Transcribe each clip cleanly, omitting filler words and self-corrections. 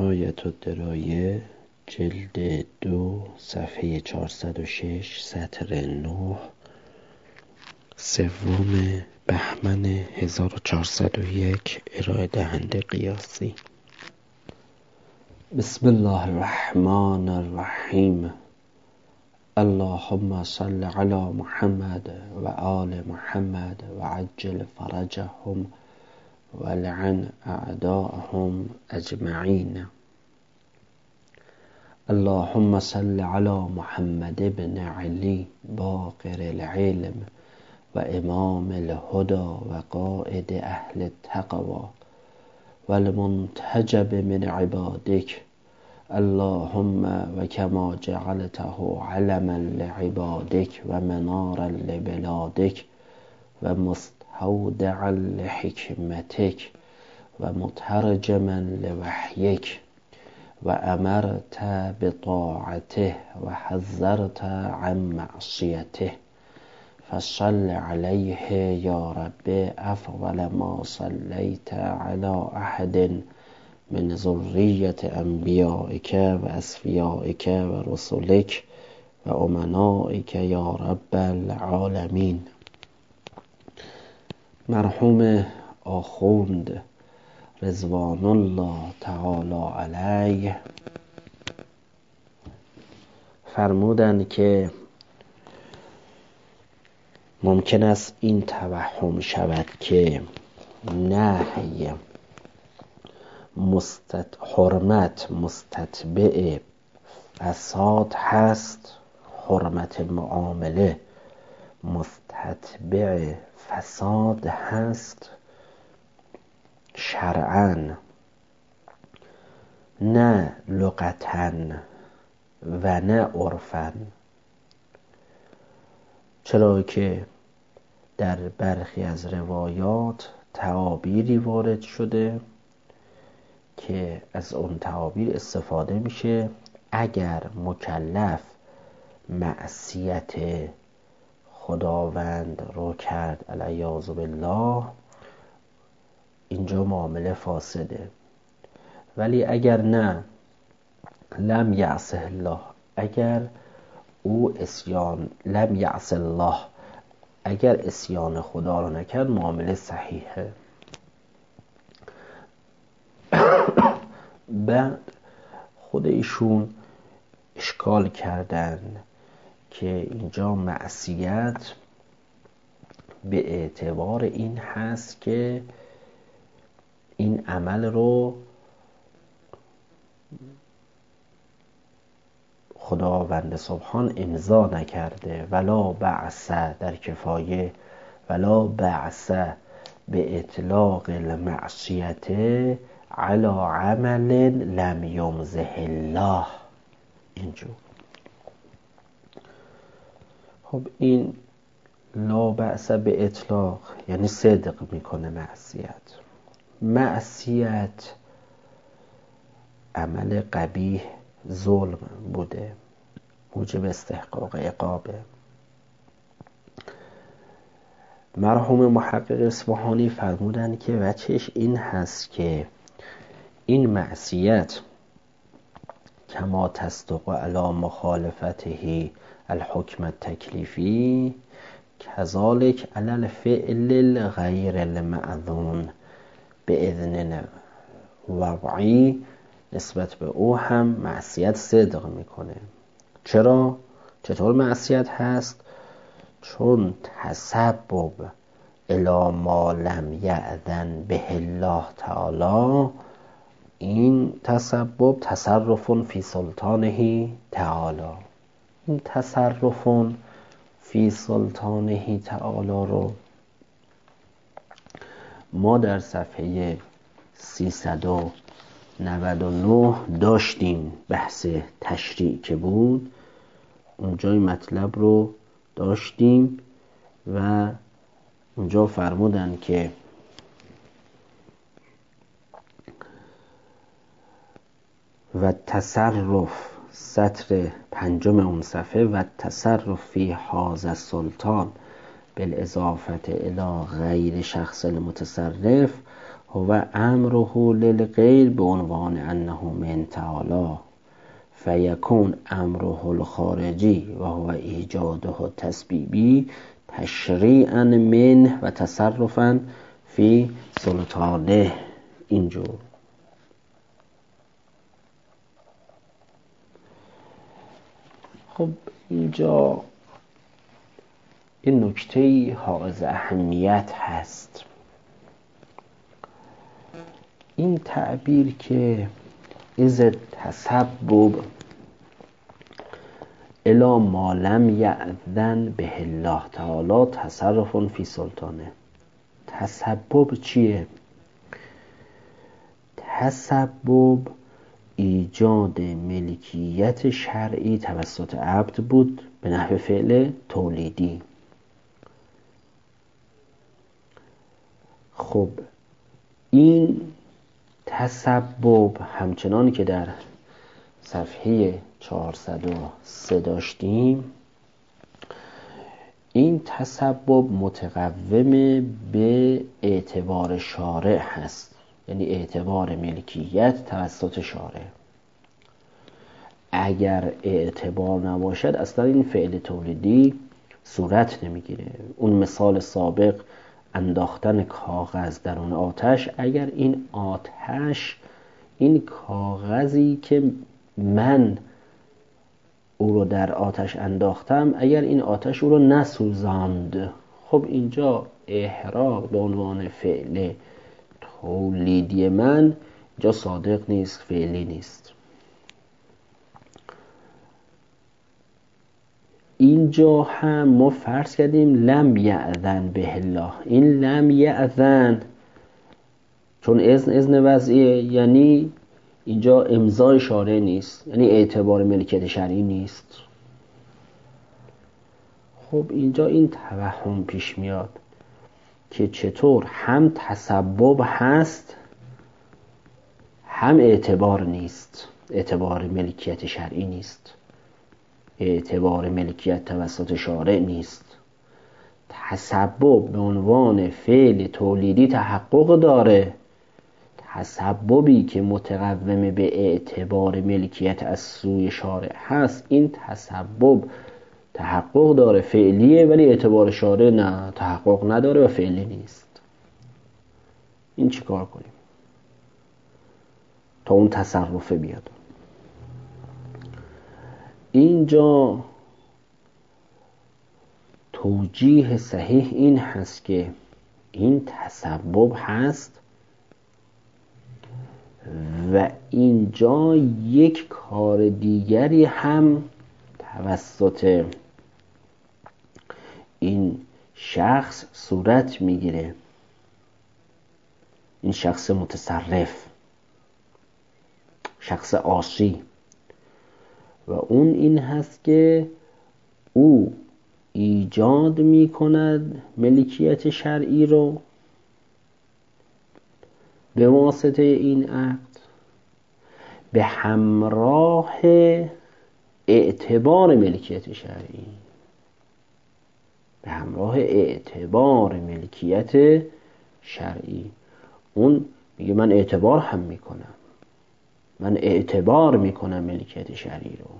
نهایت الدرایه جلد 2 صفحه 406 سطر 9 سوم بهمن 1401 ارائه دهنده قیاسی. بسم الله الرحمن الرحیم. اللهم صل علی محمد و آل محمد و عجل فرجهم و لعن اعداءهم اجمعین. اللهم صل علی محمد بن علی باقر العلم و امام الهدى و قائد اهل التقوى و المنتجب من عبادک. اللهم و کما جعلته علما لعبادک و منارا لبلادک و مستودعا لحکمتک و مترجما لوحیک و امرت بطاعته و حذرت عن معصیته فصل علیه یا رب افضل ما صلیت علی احد من ذریة انبیائک و اصفیائک و رسلک و امنائک یا رب العالمین. مرحوم آخوند رضوان الله تعالی علیه فرمودند که ممکن است این توهم شود که نهی حرمت مستتبع فساد هست، حرمت معامله مستتبع فساد هست شرعاً، نه لغتاً و نه عرفاً. چرا که در برخی از روایات تعابیری وارد شده که از اون تعابیر استفاده میشه اگر مکلف معصیت خداوند رو کرد علیاذ بالله اینجا معامله فاسده، ولی اگر نه لم یعص الله، اگر او لم یعص الله، اگر عصیان خدا رو نکرد معامله صحیحه. بعد خود ایشون اشکال کردن که اینجا معصیت به اعتبار این هست که این عمل رو خداوند سبحان امضا نکرده، ولا بعث در کفایه، ولا بعث به اطلاق المعصیت علی عمل لم یمزه الله. اینجور خب این لا بعث به اطلاق یعنی صدق میکنه معصیت عمل قبیح ظلم بوده، موجب استحقاق عقابه. مرحوم محقق اصفهانی فرمودند که وجهش این هست که این معصیت کما تصدق علی مخالفته الحکم التکلیفی کذالک علی الفعل غیر المأذون به اذن وضعی، نسبت به او هم معصیت صدق میکنه. چطور معصیت هست؟ چون تسبب الی ما لم یأذن به الله تعالی، این تسبب تصرف فی سلطانه تعالی، این تصرف فی سلطانه تعالی رو ما در صفحه 399 داشتیم، بحث تشریع که بود اونجا این مطلب رو داشتیم و اونجا فرمودن که و تصرف سطر 5 اون صفحه و تصرف فی هذا السلطان بالاضافه الی غیر شخص المتصرف هو امره للغیر به عنوان انه من تعالی فیکون امره الخارجی و هو ایجاده تسبیبی تشریعا منه و تصرفا فی سلطانه. اینجور خب اینجا این نکته حائز اهمیت هست. این تعبیر که از تسبب الی ما لم یأذن به الله تعالی تصرف فی سلطانه. تسبب چیه؟ تسبب ایجاد ملکیت شرعی توسط عبد بود به نحو فعل تولیدی. خب این تسبب همچنان که در صفحه 403 داشتیم، این تسبب متقوم به اعتبار شارع هست، یعنی اعتبار ملکیت توسط شارع. اگر اعتبار نباشد اصلا این فعل تولیدی صورت نمیگیره. اون مثال سابق انداختن کاغذ در اون آتش، اگر این آتش، این کاغذی که من او رو در آتش انداختم، اگر این آتش او رو نسوزاند، خب اینجا احراق به عنوان فعل تولیدی من اینجا صادق نیست، فعلی نیست. اینجا هم ما فرض کردیم لم یأذن به الله. این لم یأذن چون اذن وضعیه، یعنی اینجا امضای شارع نیست، یعنی اعتبار ملکیت شرعی نیست. خب اینجا این توهم پیش میاد که چطور هم تسبب هست هم اعتبار نیست، اعتبار ملکیت شرعی نیست، اعتبار ملکیت توسط شارع نیست. تسبب به عنوان فعل تولیدی تحقق داره. تسببی که متقوم به اعتبار ملکیت از سوی شارع هست، این تسبب تحقق داره، فعلیه، ولی اعتبار شارع نه، تحقق نداره و فعلی نیست. این چی کار کنیم تا اون تصرفه بیاد؟ اینجا توجیه صحیح این هست که این تسبب هست و اینجا یک کار دیگری هم توسط این شخص صورت میگیره، این شخص متصرف، شخص عاصی، و اون این هست که او ایجاد میکند ملکیت شرعی رو به واسطه این عقد به همراه اعتبار ملکیت شرعی، به همراه اعتبار ملکیت شرعی. اون میگه من اعتبار هم میکنم، من اعتبار میکنم ملکیت شرعی رو،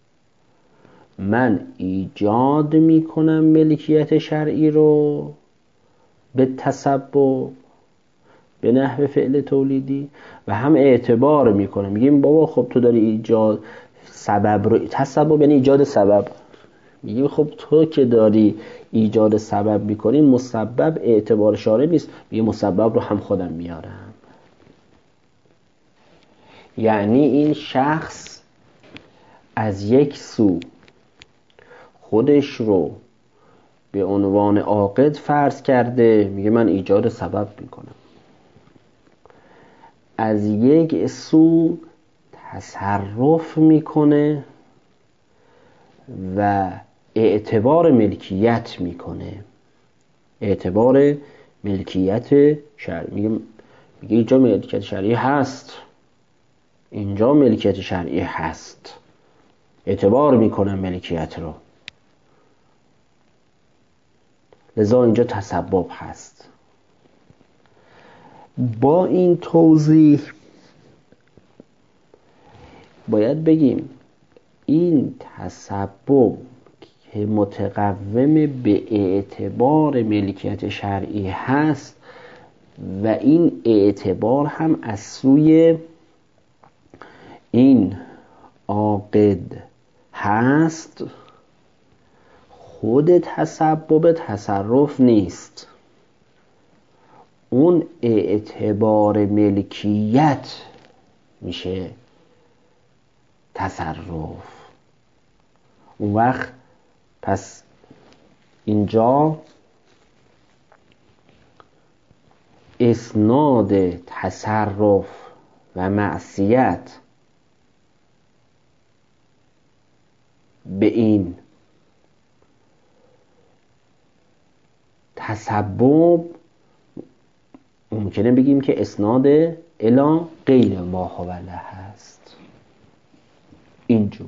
من ایجاد میکنم ملکیت شرعی رو به تسبب به نحو فعل تولیدی و هم اعتبار میکنم. میگیم بابا خب تو داری ایجاد سبب رو، تسبب یعنی ایجاد سبب، میگیم خب تو که داری ایجاد سبب میکنی، مسبب اعتبار شارع نیست، میگه مسبب رو هم خودم میارم. یعنی این شخص از یک سو خودش رو به عنوان عاقد فرض کرده، میگه من ایجاد سبب میکنم، از یک سو تصرف میکنه و اعتبار ملکیت میکنه، اعتبار ملکیت شرعی. میگه اینجا ملکیت شرعی هست، اینجا ملکیت شرعی هست، اعتبار میکنم ملکیت رو، لذا اینجا تسبب هست. با این توضیح باید بگیم این تسبب که متقوم به اعتبار ملکیت شرعی هست و این اعتبار هم از سوی این عاقد هست، خود تسبب تصرف نیست. اون اعتبار ملکیت میشه تصرف. اون وقت پس اینجا اسناد تصرف و معصیت به این تسبب ممکنه بگیم که اسناد الی غیر ما حوله هست. اینجور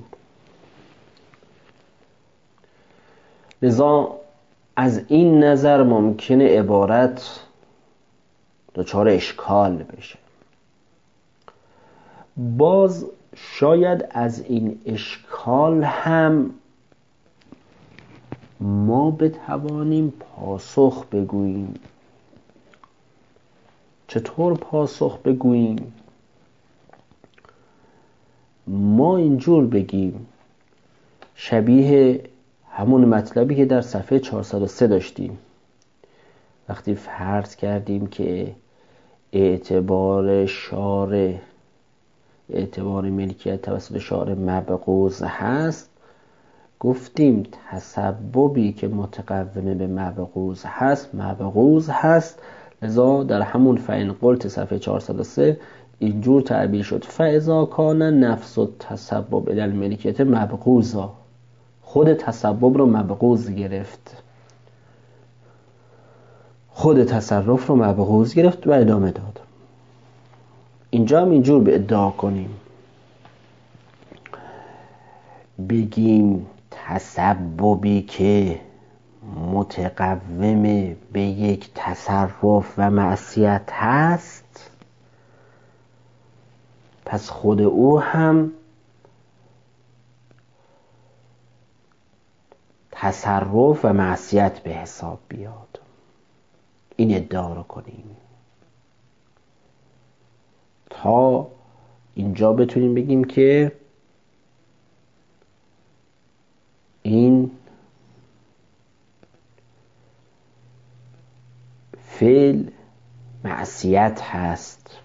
لذا از این نظر ممکنه عبارت دچار اشکال بشه. باز شاید از این اشکال هم ما بتوانیم پاسخ بگوییم. چطور پاسخ بگوییم؟ ما اینجور بگیم، شبیه همون مطلبی که در صفحه 403 داشتیم، وقتی فرض کردیم که اعتبار ملکیت توسط شارع مبغوض هست، گفتیم تسببی که متقوم به مبغوض هست. لذا در همون فإن قلت صفحه 403 اینجور تعبیر شد: فاذا کان نفس التسبب الی الملکیت مبغوضا. خود تسبب رو مبغوض گرفت، خود تصرف رو مبغوض گرفت و ادامه داد. اینجا هم اینجور به ادعا کنیم، بگیم تسببی که متقوم به یک تصرف و معصیت هست، پس خود او هم تصرف و معصیت به حساب بیاد. این ادعا رو کنیم تا اینجا بتونیم بگیم که این فعل معصیت هست،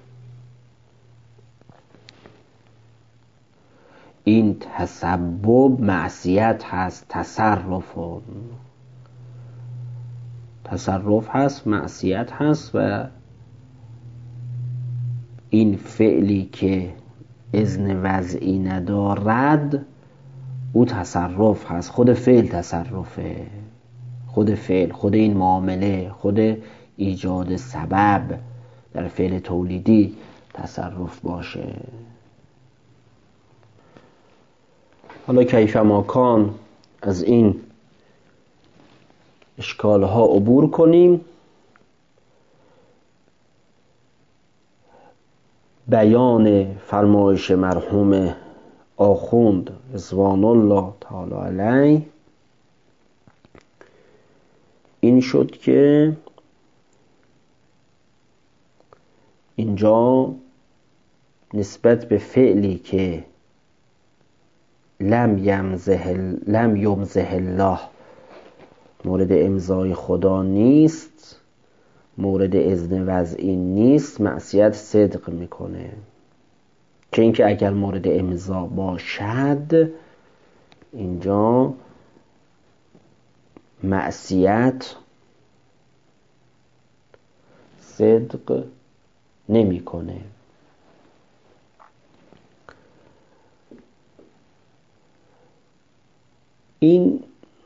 این تسبب معصیت هست، تصرف هست، معصیت هست و این فعلی که اذن وضعی ندارد او تصرف هست. خود فعل تصرفه، خود این معامله، خود ایجاد سبب در فعل تولیدی تصرف باشه. حالا کیف ما کان از این اشکالها عبور کنیم. بیان فرمایش مرحوم آخوند رضوان الله تعالی علیه این شد که اینجا نسبت به فعلی که لم یمزح الله مورد امضای خدا نیست، مورد اذن وضعی نیست، معصیت صدق میکنه. که اینکه اگر مورد امضا باشد اینجا معصیت صدق نمیکنه. این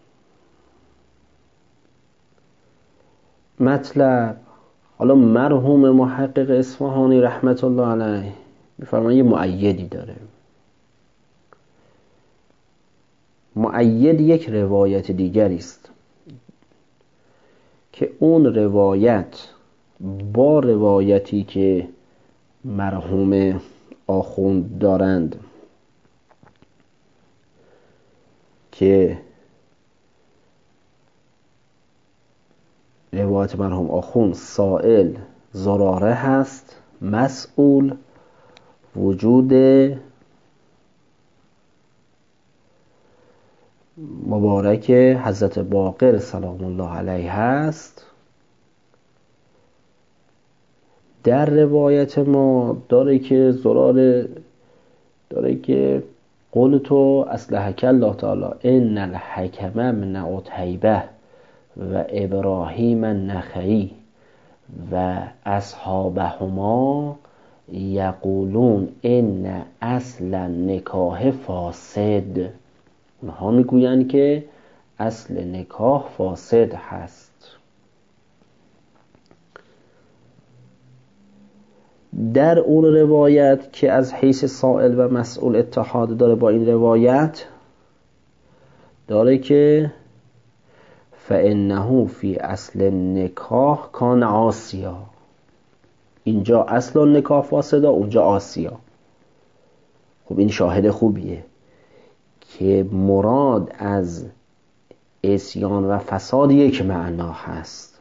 مطلب حالا مرحوم محقق اصفهانی رحمت الله علیه می‌فرماید یه مؤیدی داره. مؤید یک روایت دیگری است که اون روایت با روایتی که مرحوم آخوند دارند که روایت مرحوم آخوند سائل زراره هست، مسئول وجود مبارک حضرت باقر سلام الله علیه هست. در روایت ما داره که زراره داره که قلتو اصلحک الله تعالی ان الحکم من عتیبه و ابراهیم النخعی و اصحابهما یقولون ان اصل نکاح فاسد. اونها میگویند که اصل نکاح فاسد هست. در اون روایت که از حیث سائل و مسئول اتحاد داره با این روایت، داره که فانه فی اصل نکاح کان عاصیا. اینجا اصل نکاح فاسده، اونجا عاصیا. خب این شاهد خوبیه که مراد از عصیان و فساد یک معنا هست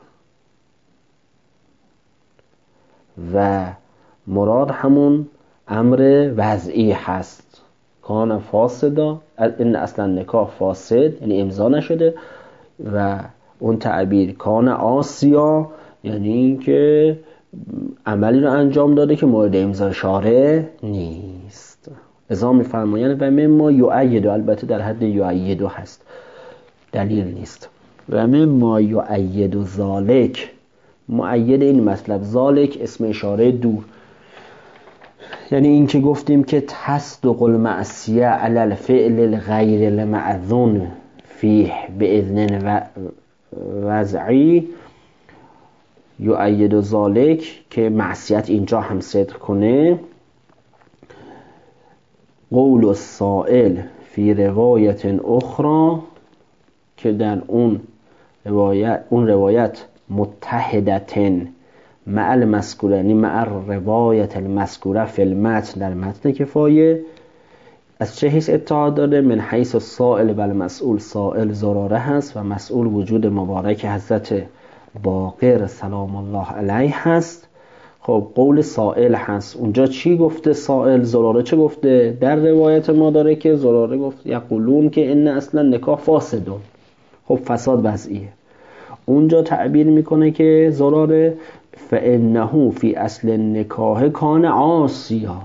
و مراد همون امر وضعی هست. کان فاسدا، این اصلا نکاح فاسد یعنی امضا نشده، و اون تعبیر کان عاصیا یعنی این که عملی رو انجام داده که مورد امضا شارع نیست. ازا میفرمایند و مما یؤید، البته در حد یؤید هست، دلیل نیست. و مما یؤید ذالک، مؤید این مطلب، ذالک اسم اشاره دور، یعنی این که گفتیم که تصدق المعصیه علی الفعل الغیر المأذون فیه باذن وضعی یؤید ذالک، که معصیت اینجا هم صدق کنه. قول السائل فی روایت اخرى، که در اون روایت متحدتن مع المذکوره، یعنی مع روایت المذکوره فی المتن، در متن کفایه. از چه حیث اتحاد داره؟ من حیث السائل و المسئول، سائل زراره هست و مسئول وجود مبارک حضرت باقر سلام الله علیه هست. خب قول سائل هست، اونجا چی گفته سائل؟ زراره چه گفته؟ در روایت ما داره که زراره گفت یقولون که ان اصلا نکاح فاسدون. خب فساد وضعیه. اونجا تعبیر میکنه که زراره فانه فی اصل نکاح کان عاصیا.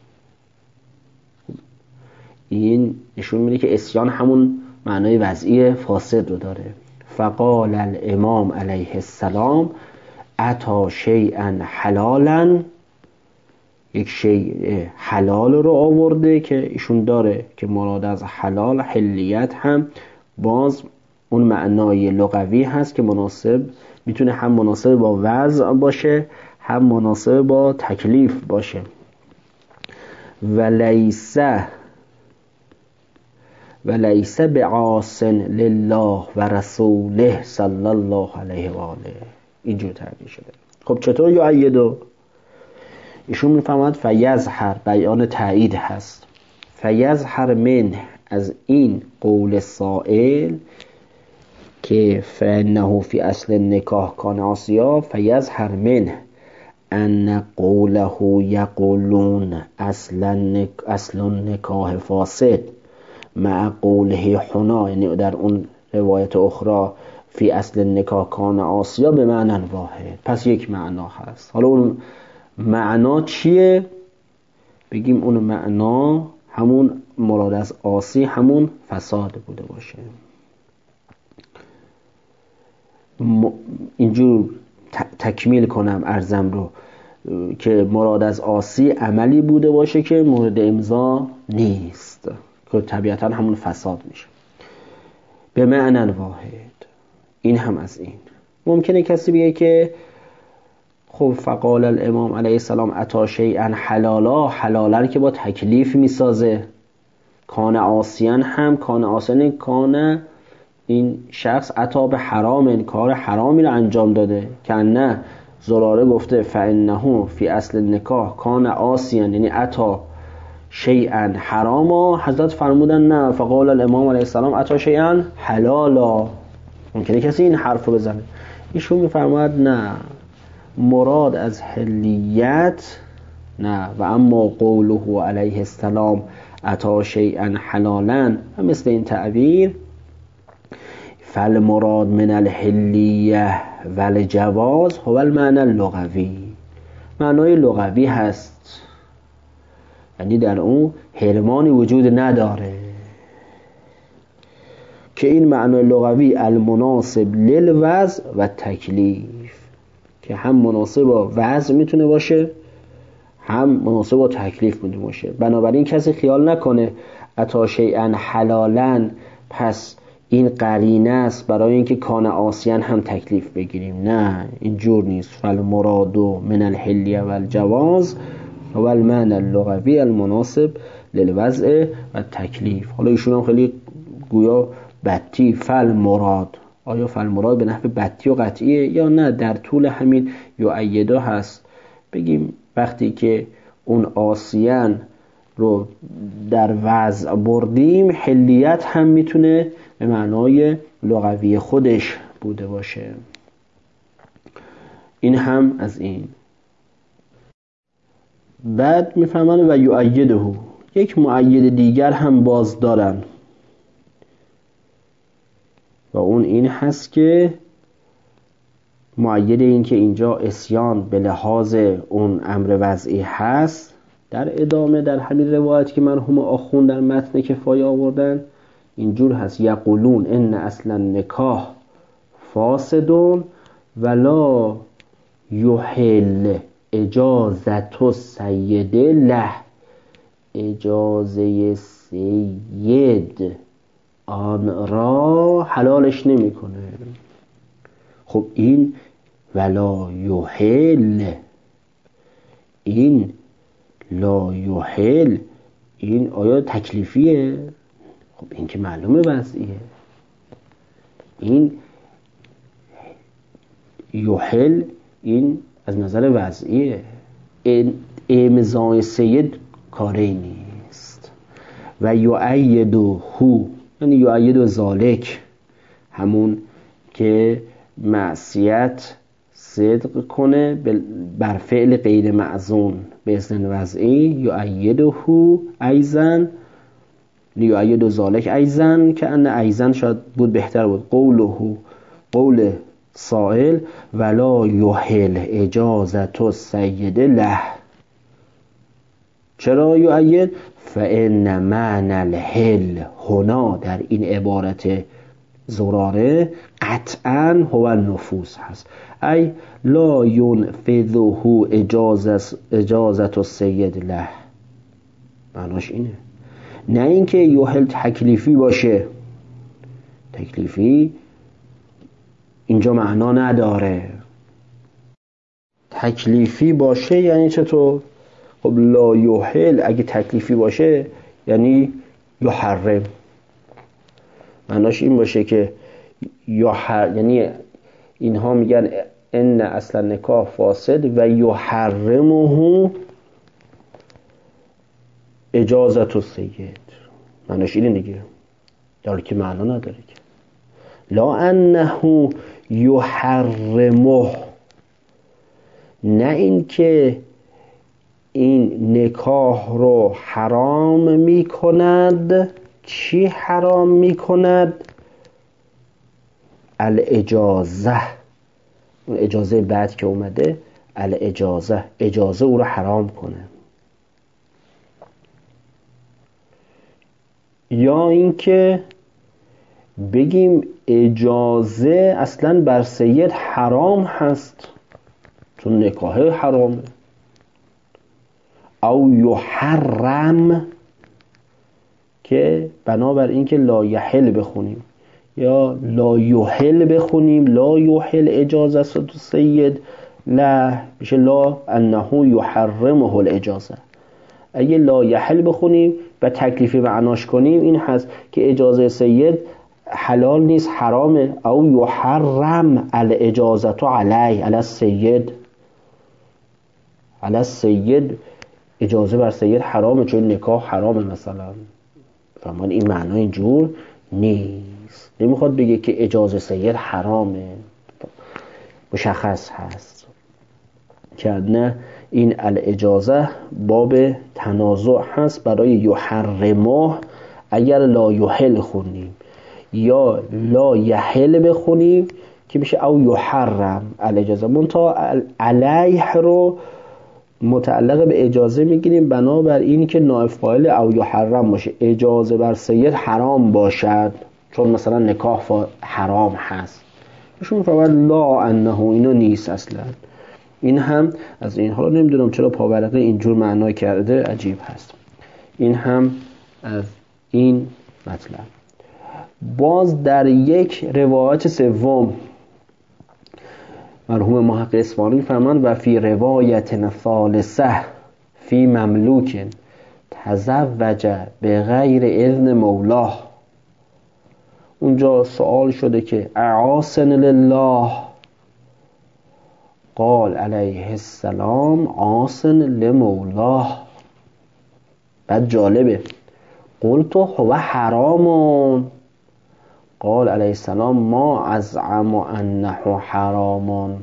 این نشون میده که عصیان همون معنای وضعی فاسد رو داره. فقال الامام علیه السلام اتا شیئا حلالا، یک شیء حلال رو آورده که ایشون داره که مراد از حلال حلیت هم باز اون معنای لغوی هست که مناسب، میتونه هم مناسب با وضع باشه هم مناسب با تکلیف باشه. ولیس بعاص لله و رسوله صلی الله علیه و آله. اینجور تعبیر شده. خب چطور یؤیدو؟ ایشون میفهمد فیظهر، بیان تایید هست. فیظهر من، از این قول سائل که فانه فی اصل نکاح کان عاصیا، فیظهر من ان قوله یقولون اصل نکاح فاسد مع قوله حنا، یعنی در اون روایت اخرى فی اصل نکاح کان عاصیا به معنی واحد. پس یک معنا هست. حالا اون معنا چیه؟ بگیم اون معنا همون مراد از عاصی همون فساد بوده باشه. اینجور تکمیل کنم عرضم رو که مراد از عاصی عملی بوده باشه که مورد امضا نیست، که طبیعتا همون فساد میشه به معنی واحد. این هم از این. ممکنه کسی بگه که خب فقال الامام علیه السلام اتا شیئا حلالا، حلالا که با تکلیف میسازه. کان عاصیان هم، کان عاصیان کان این شخص اتا به حرام، این کار حرامی رو انجام داده که نه زراره گفته فانه فی اصل نکاح کان عاصیا، یعنی عطا شیئا حراما، حضرت فرمودن نه، فقال الامام علیه السلام عطا شیئا حلالا. ممکنه کسی این حرف رو بزنه، ایشون میفرماید نه، مراد از حلیت نه، و اما قوله علیه السلام عطا شیئا حلالا، و مثل این تعبیر فالمراد من الحلیه والجواز هو المعنى اللغوی، معنای لغوی هست، یعنی در اون حرمانی وجود نداره، که این معنای لغوی المناسب للوضع و تکلیف، که هم مناسب با وضع میتونه باشه هم مناسب با تکلیف میتونه باشه. بنابراین کسی خیال نکنه عطا شیئا حلالا پس این قرینه است برای اینکه کان عاصیان هم تکلیف بگیریم، نه، این جور نیست. فالمراد من الحلیه والجواز و المعنى اللغوی المناسب للوضع و تکلیف. حالا ایشون هم خیلی گویا بطی فالمراد، آیا فالمراد به نحو بطی و قطعیه یا نه در طول همین یؤیده هست، بگیم وقتی که اون عاصیان رو در وضع بردیم حلیت هم میتونه به معنای لغوی خودش بوده باشه. این هم از این. بعد میفهمن و یؤیده، یک مؤید دیگر هم باز دارن و اون این هست که مؤید این که اینجا عصیان به لحاظ اون امر وضعی هست، در ادامه در همین روایت که مرحوم آخوند در متن کفایه آوردن اینجور هست یقولون ان اصلا نکاح فاسد ولا یحل اجازت السید له، اجازه سید آن را حلالش نمیکنه. خب این ولا یحل، این لا یحل، این آیا تکلیفیه؟ خب این که معلومه وضعیه. این یحل این از نظر وضعیه، امضای سید کاری نیست. و یؤید هو یعنی یؤید ذالک، همون که معصیت صدق کنه بر فعل غیر معزون به اذن وضعی، یؤیده ایضا لیؤید ذالک ایضا، که ان ایضا شاید بود بهتر بود، قوله قول سائل ولا یحل اجازت السید له. چرا یؤید؟ فان معنی الحل هنا در این عبارت زراره قطعا هو النفوس هست، ای لا ینفذه اجازت السید له، معناش اینه، نه اینکه یحل تکلیفی باشه، تکلیفی اینجا معنا نداره. تکلیفی باشه یعنی چطور؟ خب لا یحل اگه تکلیفی باشه یعنی یحرم، معناش این باشه که یعنی اینها میگن ان اصلا نکاح فاسد و یحرمه اجازت السید، معناش اینه دیگه، در حالی که معنا نداره که لا انه یحرمه، نه این که این نکاح رو حرام میکند. چی حرام میکند؟ الاجازه، اون اجازه بعد که اومده الاجازه، اجازه او رو حرام کنه. یا اینکه بگیم اجازه اصلا بر سید حرام هست چون نکاح حرامه، او یحرم که بنابر این که لا یحل بخونیم یا لا یحل بخونیم، لا یحل اجازه السید لا میشه لا انه یحرمه الاجازه. اگه لا یحل بخونیم و تکلیفی معناش کنیم این هست که اجازه سید حلال نیست، حرامه. او یحرم الاجازه علی السید، علی السید اجازه بر سید حرامه چون نکاح حرامه مثلا. فهمان این معنی اینجور نیست. نمیخواد بگه که اجازه سید حرامه، مشخص هست که نه این الاجازه باب تنازع هست برای یحرمه. اگر لا یحل خونیم یا لا یحل بخونیم که میشه او یحرم الاجازه. منتها علیه رو متعلق به اجازه میگیریم بنابر این که نائب فاعل او یحرم باشه، اجازه بر سید حرام باشد چون مثلا نکاح حرام هست. ایشون میفرماید لا انه اینو نیست اصلا. این هم از این حالا نمیدونم چرا پاورقه اینجور معنا کرده، عجیب هست. این هم از این مطلب. باز در یک روایت سوم مرحوم محقق اصفهانی فرمان و فی روایت ثالثه فی مملوک تزوج به غیر اذن مولاه. اونجا سوال شده که اعاصن لله، قال علیه السلام عاصن لمولاه. بعد جالبه قلت هو حرام، قال علیه السلام ما ازعم انه حرام.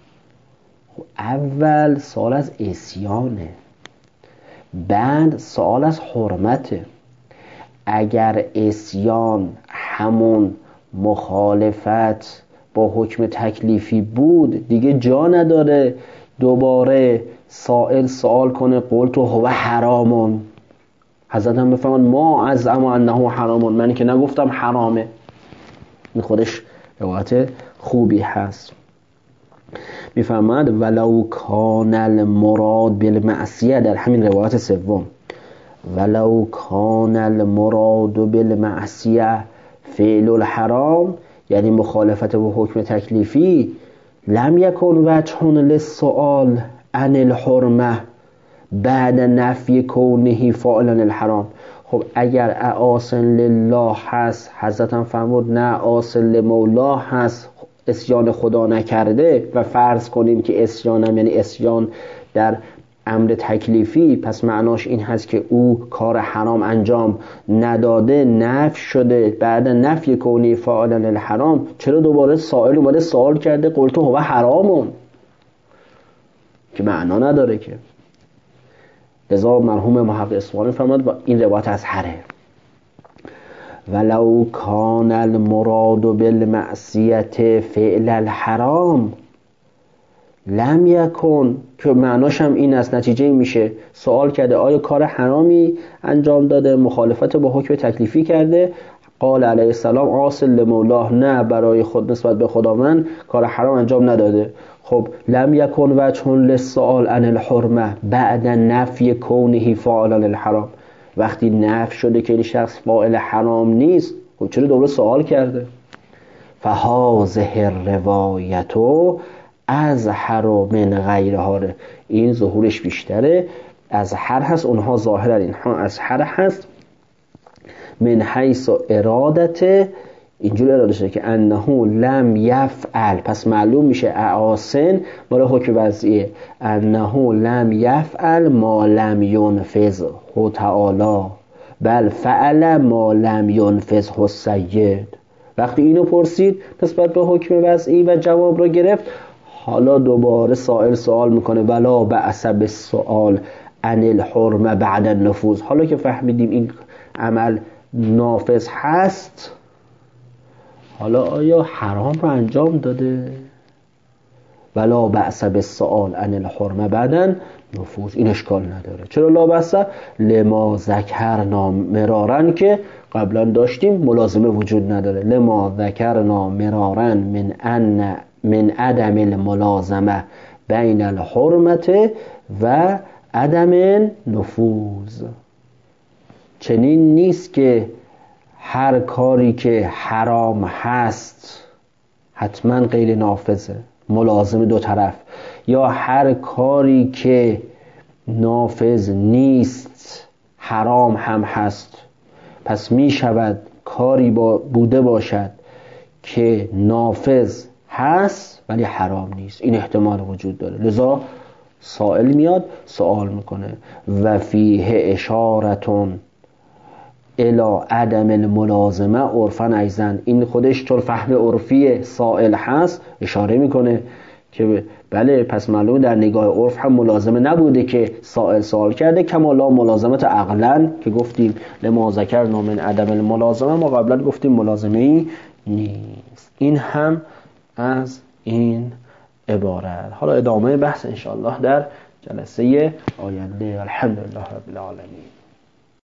اول سوال از عصیانه، بعد سوال از حرمته. اگر عصیان همون مخالفت با حکم تکلیفی بود دیگه جا نداره دوباره سائل سوال کنه قلت هو حرام. حضرت هم بفرمان ما ازعم انه حرام، من که نگفتم حرامه. این خودش روایت خوبی هست. میفرماد ولو کان المراد بالمعصیه، در همین روایت سوم ولو کان المراد بالمعصیه فعل الحرام، یعنی مخالفت با حکم تکلیفی، لم یکن وجه للسؤال عن الحرمه بعد نفی کونه فاعلا الحرام. خب اگر اعاصن لله هست، حضرت هم فرمود نه عاصن لمولاه هست، عصیان خدا نکرده، و فرض کنیم که عصیانم یعنی عصیان در امر تکلیفی، پس معناش این هست که او کار حرام انجام نداده، نفی شده بعد نفی کونی فاعلا الحرام. چرا دوباره سائل اومده سوال کرده قلت هو حرامون که معنا نداره که. لذا مرحوم محقق اصفهانی فرمود و این روایت از هره ولو کان المراد بالمعصیت فعل الحرام لم یکن، که معناش هم این است، نتیجه میشه سوال کرده آیا کار حرامی انجام داده، مخالفت با حکم تکلیفی کرده، قال علیه السلام عاصی لمولاه، نه برای خود نسبت به خداوند کار حرام انجام نداده. خب لم یکن وجه للسؤال عن الحرمه بعد نفی کونه فاعلا الحرام، وقتی نفی شده که این شخص فاعل حرام نیست، خب چرا دوباره سوال کرده؟ فهذه الروایتو ازهر من غیرها، این ظهورش بیشتره، ازهر هست، اونها ظاهرن، اینها ازهر هست. من حیث ارادته، اینجور اراده شده که انه لم یفعل، پس معلوم میشه اعاصن مال حکم وضعیه، انه لم یفعل ما لم ینفذ هو تعالی بل فعل ما لم ینفذ هو السید. وقتی اینو پرسید نسبت به حکم وضعی و جواب رو گرفت، حالا دوباره سائل سوال میکنه ولا بأس بالسؤال عن الحرمه بعد النفوذ. حالا که فهمیدیم این عمل نافذ هست، حالا آیا حرام رو انجام داده؟ ولا بأس بالسؤال عن الحرمه بعد نفوذ، این اشکال نداره. چرا لا بأس؟ لما ذکرنا مرارا، که قبلا داشتیم ملازمه وجود نداره. لما ذکرنا مرارا من عدم الملازمه بین الحرمه و عدم نفوذ. چنین نیست که هر کاری که حرام هست حتما غیر نافذه، ملازم دو طرف، یا هر کاری که نافذ نیست حرام هم هست، پس می شود کاری بوده باشد که نافذ هست ولی حرام نیست. این احتمال وجود داره. لذا سائل میاد سوال میکنه. و فیه اشارتون الی عدم الملازمه عرفا ایزن، این خودش چون فهم عرفی سائل هست اشاره میکنه که بله پس معلومه در نگاه عرف هم ملازمه نبوده که سائل سوال کرده، کما لا ملازمت عقلا که گفتیم لما ذکرنا من عدم الملازمه، ما قبلا گفتیم ملازمه ای نیست. این هم از این عبارت. حالا ادامه بحث انشاءالله در جلسه آینده. الحمدلله رب العالمین.